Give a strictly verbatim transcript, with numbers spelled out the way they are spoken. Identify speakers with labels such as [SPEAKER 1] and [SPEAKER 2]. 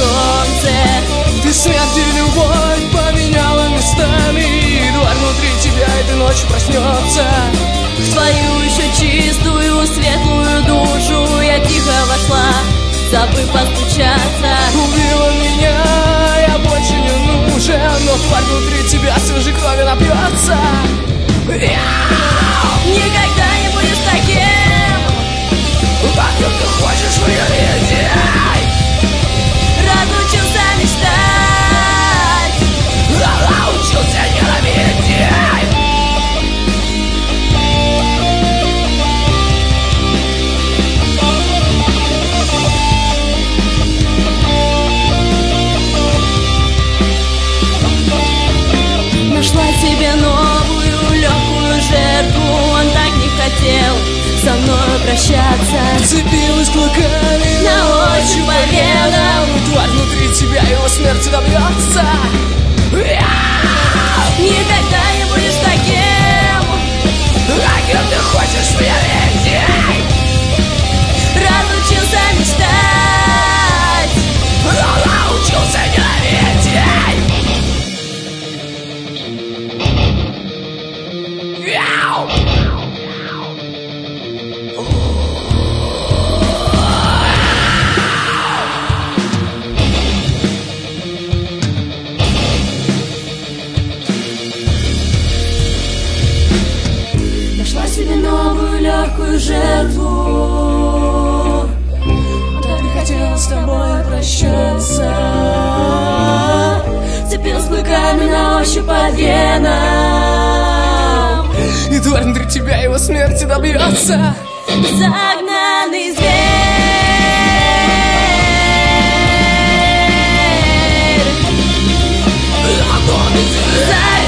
[SPEAKER 1] солнце.
[SPEAKER 2] Ты смерть и любовь поменяла местами. Тварь внутри тебя этой ночью проснется.
[SPEAKER 1] В твою еще чистую, светлую душу я тихо вошла, забыв постучаться.
[SPEAKER 2] Убила меня, я больше не нужен, но тварь внутри тебя свежей крови напьется.
[SPEAKER 1] Никогда не будешь таким,
[SPEAKER 2] а кем ты хочешь в ее виде?
[SPEAKER 1] разучился мечтать,
[SPEAKER 2] научился ненавидеть.
[SPEAKER 1] нашла себе новую легкую жертву. Он так не хотел со мной прощаться,
[SPEAKER 2] Цепилась клыками,
[SPEAKER 1] на ощупь по венам.
[SPEAKER 2] тварь внутри тебя его смерти добьется.
[SPEAKER 1] Никогда не будешь таким,
[SPEAKER 2] а кем ты хочешь в ее виде?
[SPEAKER 1] разучился мечтать,
[SPEAKER 2] научился ненавидеть.
[SPEAKER 1] нашла себе новую легкую жертву.
[SPEAKER 2] Он так не хотел с тобой прощаться.
[SPEAKER 1] Цепилась клыками на ощупь по венам.
[SPEAKER 2] И тварь внутри тебя его смерти добьется.
[SPEAKER 1] Загнанный зверь,
[SPEAKER 2] Загнанный зверь.